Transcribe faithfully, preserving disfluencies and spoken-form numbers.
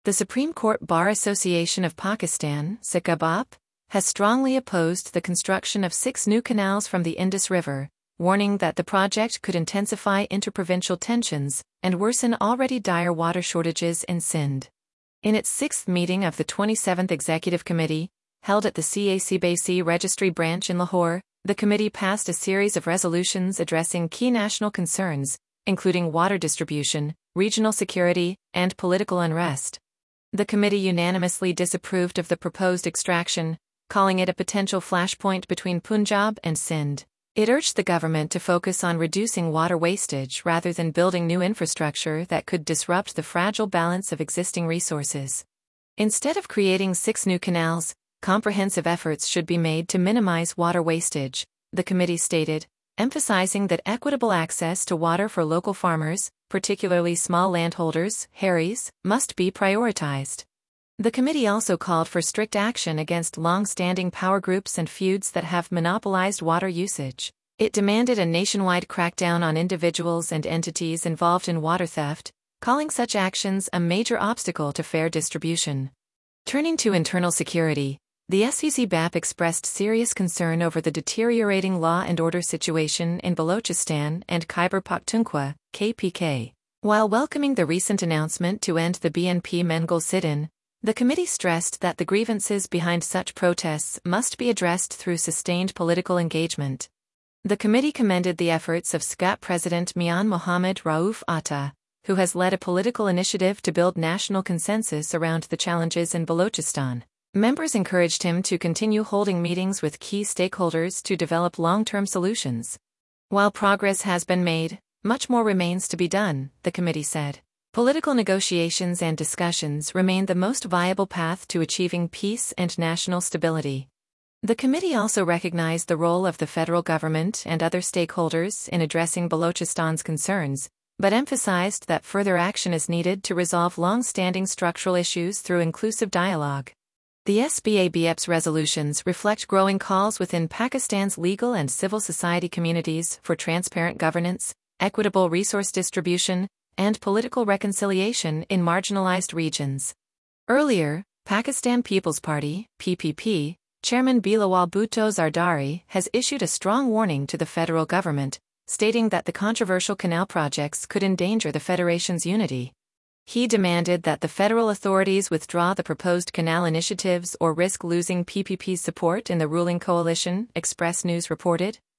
The Supreme Court Bar Association of Pakistan, S I C A B A P, has strongly opposed the construction of six new canals from the Indus River, warning that the project could intensify interprovincial tensions and worsen already dire water shortages in Sindh. In its sixth meeting of the twenty-seventh Executive Committee, held at the C A C B C Registry Branch in Lahore, the committee passed a series of resolutions addressing key national concerns, including water distribution, regional security, and political unrest. The committee unanimously disapproved of the proposed extraction, calling it a potential flashpoint between Punjab and Sindh. It urged the government to focus on reducing water wastage rather than building new infrastructure that could disrupt the fragile balance of existing resources. Instead of creating six new canals, comprehensive efforts should be made to minimize water wastage, the committee stated, emphasizing that equitable access to water for local farmers, particularly small landholders, Harries, must be prioritized. The committee also called for strict action against long-standing power groups and feuds that have monopolized water usage. It demanded a nationwide crackdown on individuals and entities involved in water theft, calling such actions a major obstacle to fair distribution. Turning to internal security, the S C C B A P expressed serious concern over the deteriorating law and order situation in Balochistan and Khyber Pakhtunkhwa, K P K. While welcoming the recent announcement to end the B N P Mengal sit-in, the committee stressed that the grievances behind such protests must be addressed through sustained political engagement. The committee commended the efforts of S C A P President Mian Mohammad Rauf Atta, who has led a political initiative to build national consensus around the challenges in Balochistan. Members encouraged him to continue holding meetings with key stakeholders to develop long-term solutions. While progress has been made, much more remains to be done, the committee said. Political negotiations and discussions remain the most viable path to achieving peace and national stability. The committee also recognized the role of the federal government and other stakeholders in addressing Balochistan's concerns, but emphasized that further action is needed to resolve long-standing structural issues through inclusive dialogue. The S B A B P's resolutions reflect growing calls within Pakistan's legal and civil society communities for transparent governance, equitable resource distribution, and political reconciliation in marginalized regions. Earlier, Pakistan People's Party, P P P, Chairman Bilawal Bhutto Zardari has issued a strong warning to the federal government, stating that the controversial canal projects could endanger the federation's unity. He demanded that the federal authorities withdraw the proposed canal initiatives or risk losing P P P's support in the ruling coalition, Express News reported.